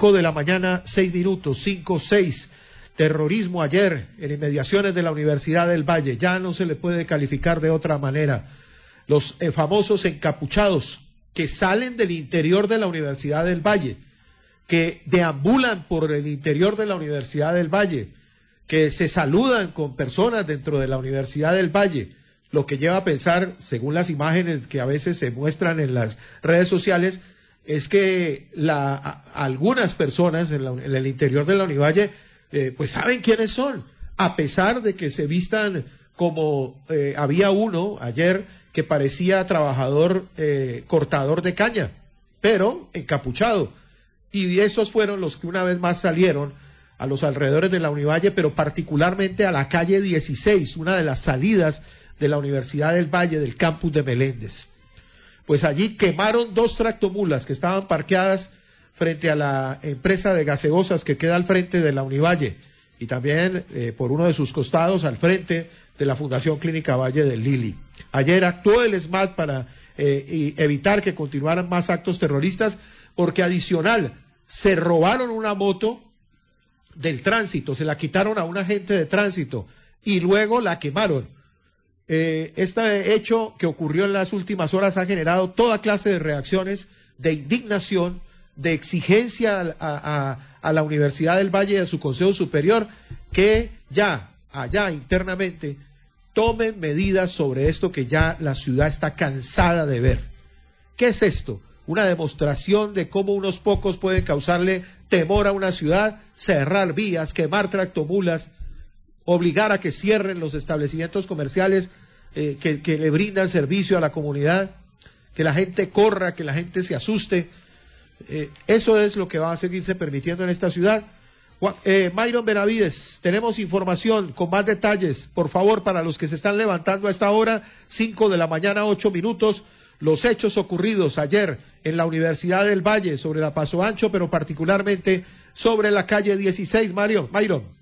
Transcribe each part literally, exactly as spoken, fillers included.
cinco de la mañana, seis minutos, cinco, seis. Terrorismo ayer en inmediaciones de la Universidad del Valle, ya no se le puede calificar de otra manera. Los eh, famosos encapuchados que salen del interior de la Universidad del Valle, que deambulan por el interior de la Universidad del Valle, que se saludan con personas dentro de la Universidad del Valle, lo que lleva a pensar, según las imágenes que a veces se muestran en las redes sociales, es que la, a, algunas personas en, la, en el interior de la Univalle eh, pues saben quiénes son, a pesar de que se vistan como eh, había uno ayer que parecía trabajador eh, cortador de caña, pero encapuchado, y esos fueron los que una vez más salieron a los alrededores de la Univalle, pero particularmente a la calle dieciséis, una de las salidas de la Universidad del Valle, del campus de Meléndez. Pues allí quemaron dos tractomulas que estaban parqueadas frente a la empresa de gaseosas que queda al frente de la Univalle, y también eh, por uno de sus costados al frente de la Fundación Clínica Valle del Lili. Ayer actuó el SMAT para eh, y evitar que continuaran más actos terroristas, porque adicional se robaron una moto del tránsito, se la quitaron a un agente de tránsito y luego la quemaron. Eh, este hecho que ocurrió en las últimas horas ha generado toda clase de reacciones de indignación, de exigencia a, a, a la Universidad del Valle y a su Consejo Superior que ya, allá internamente, tomen medidas sobre esto que ya la ciudad está cansada de ver. ¿Qué es esto? Una demostración de cómo unos pocos pueden causarle temor a una ciudad, cerrar vías, quemar tractomulas, obligar a que cierren los establecimientos comerciales eh, que, que le brindan servicio a la comunidad, que la gente corra, que la gente se asuste. Eh, eso es lo que va a seguirse permitiendo en esta ciudad. Eh, Myron Benavides, tenemos información con más detalles, por favor, para los que se están levantando a esta hora, cinco de la mañana, ocho minutos, los hechos ocurridos ayer en la Universidad del Valle sobre la Paso Ancho, pero particularmente sobre la calle dieciséis, Mario, Myron.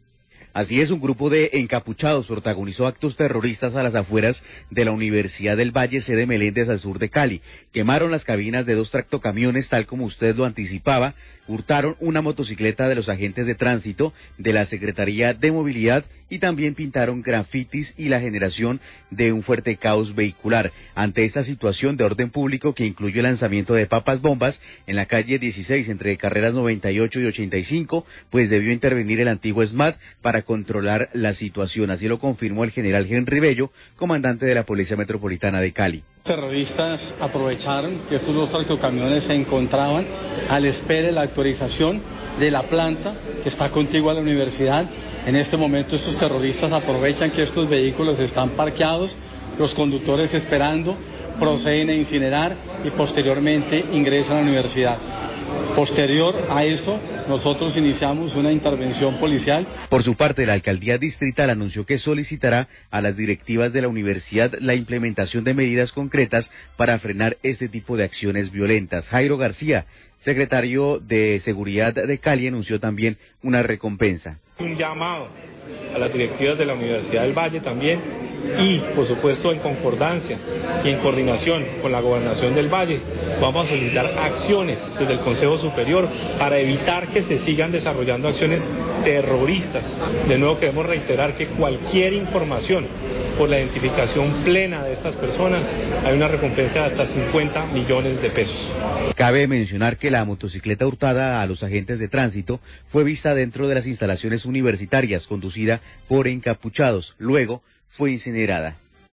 Así es, un grupo de encapuchados protagonizó actos terroristas a las afueras de la Universidad del Valle, sede Meléndez, al sur de Cali. Quemaron las cabinas de dos tractocamiones, tal como usted lo anticipaba, hurtaron una motocicleta de los agentes de tránsito de la Secretaría de Movilidad y también pintaron grafitis y la generación de un fuerte caos vehicular. Ante esta situación de orden público que incluye el lanzamiento de papas bombas en la calle dieciséis entre carreras noventa y ocho y ochenta y cinco, pues debió intervenir el antiguo SMAT para controlar la situación. Así lo confirmó el general Henry Bello, comandante de la Policía Metropolitana de Cali. Terroristas aprovecharon que estos dos tractocamiones se encontraban a la espera de la actualización de la planta que está contigua a la universidad. En este momento estos terroristas aprovechan que estos vehículos están parqueados, los conductores esperando, proceden a incinerar y posteriormente ingresan a la universidad. Posterior a eso, nosotros iniciamos una intervención policial. Por su parte, la alcaldía distrital anunció que solicitará a las directivas de la universidad la implementación de medidas concretas para frenar este tipo de acciones violentas. Jairo García, secretario de Seguridad de Cali, anunció también una recompensa. Un llamado a las directivas de la Universidad del Valle también, y por supuesto en concordancia y en coordinación con la Gobernación del Valle, vamos a solicitar acciones desde el Consejo Superior para evitar que se sigan desarrollando acciones terroristas. De nuevo queremos reiterar que cualquier información por la identificación plena de estas personas, hay una recompensa de hasta cincuenta millones de pesos. Cabe mencionar que la motocicleta hurtada a los agentes de tránsito fue vista dentro de las instalaciones universitarias, conducida por encapuchados. Luego fue incinerada.